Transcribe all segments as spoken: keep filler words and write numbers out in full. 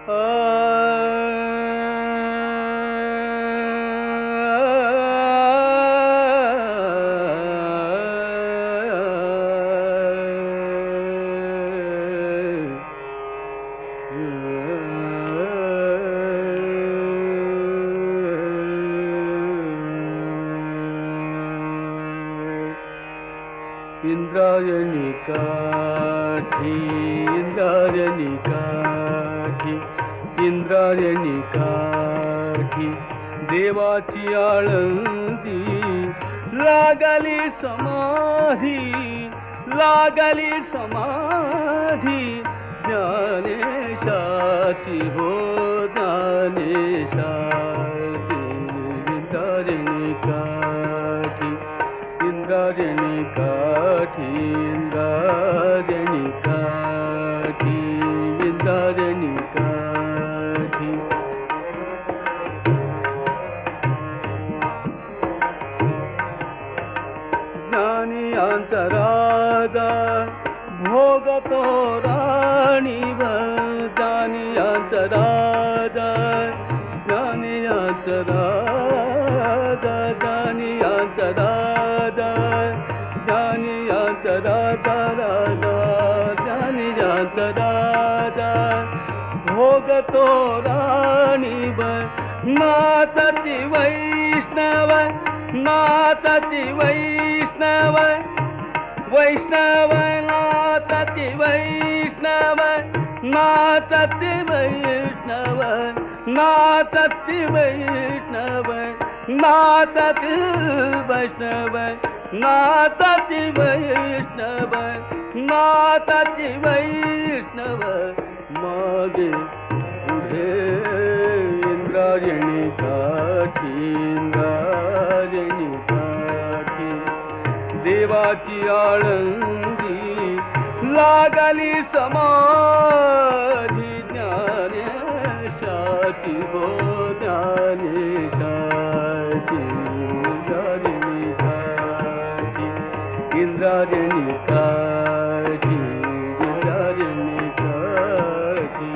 इंद्रायणी काठी इंद्रायणी काठी इंद्रायणी काठी देवाची आळंदी लागली समाधी लागली समाधी ज्ञानेशाची हो ज्ञानेशाची इंद्रायणी काठी इंद्रायणी काठी इंद्रायणी काठी इंद्रायणी काठी ज्ञानी अंतरादा भोगतो राणीव ज्ञानी अंतरादा ज्ञानी अंतरादा ज्ञानी अंतरादा ज्ञानी अंतरादा ज्ञानी अंतरादा भोगतो राणीव नाथति वैष्णव नाथति वैष्णव वैष्णव नाथति वैष्णव नाथति वैष्णव नाथति वैष्णव नाथति वैष्णव नाथति वैष्णव नाथति वैष्णव मागे पुढे इंद्रायणी काठी इंद्रायणी काठी देवाची आळंदी लागली समाधी ज्ञानेशाची हो ज्ञानेशाची इंद्रायणी काठी इंद्रायणी काठी इंद्रायणी काठी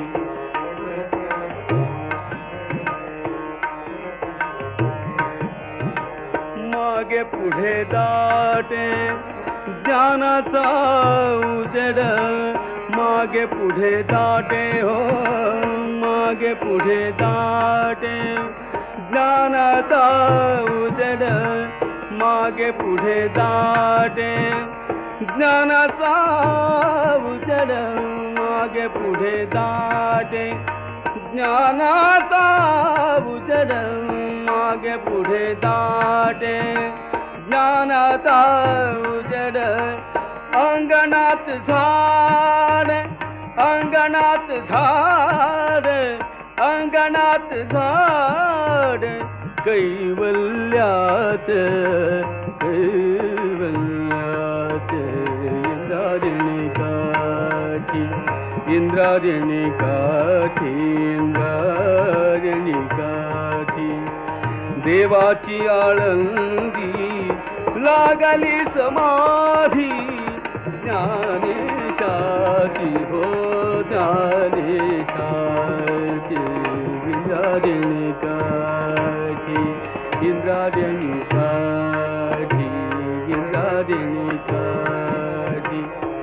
मागे पुढे दाटे ज्ञानाचा उजेड मागे पुढे दाटे हो मागे पुढे दाटे ज्ञानाचा उजेड मागे पुढे दाटे ज्ञानाचा उजेड मागे पुढे दाटे ज्ञानाचा उजेड मागे पुढे दाटे ज्ञानाचा उजेड अंगणात झाड अंगणात झाड अंगणात झाड कैवल्यात कैवल्यात इंद्रायणी काठी इंद्रायणी काठी इंद्रायणी काठी देवाची आळंदी लागली समाधी ज्ञानेशाची हो ज्ञानेशाची इंद्रायणी काठी इंद्रायणी काठी इंद्रायणी काठी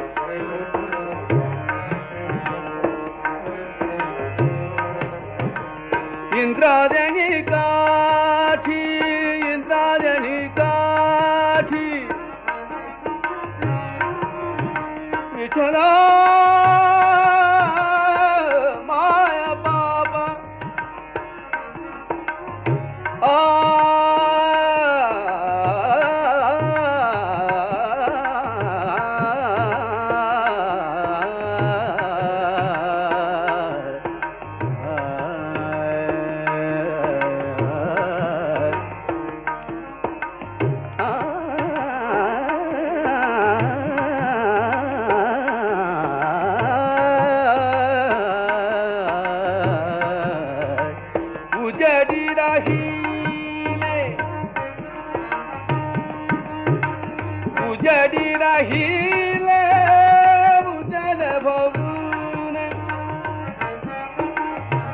इंद्रायणी काठी इंद्रायणी काठी विठ्ठला माया बाबा आ उजडी राहिले उजडी राहिले उजड भवून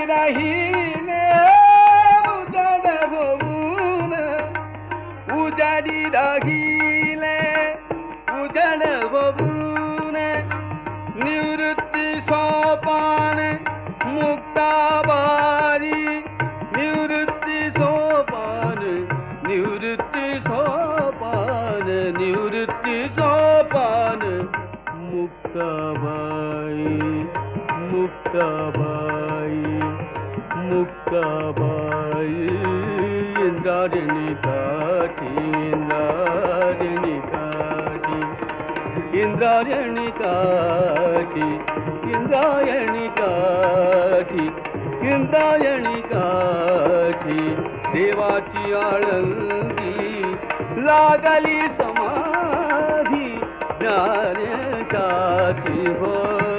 राहिले उजाड भवन उजाडी राहिले उजाड भवन निवृत्ति सोपान मुक्ताबारी निवृत्ति सोपान निवृत्ति सोपान निवृत्ति सोपान मुक्ताबाई मुक्ताबाई मुक्ताबाई इंद्रायणी काठी इंद्रायणी काठी इंद्रायणी काठी इंद्रायणी काठी इंद्रायणी काठी देवाची आळंदी लागली समाधी ज्ञानेशाची हो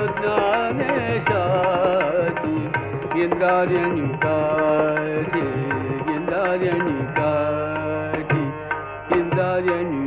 ज्ञानेशाची इंद्रायणी काठी इंद्रायणी काठी इंद्रायणी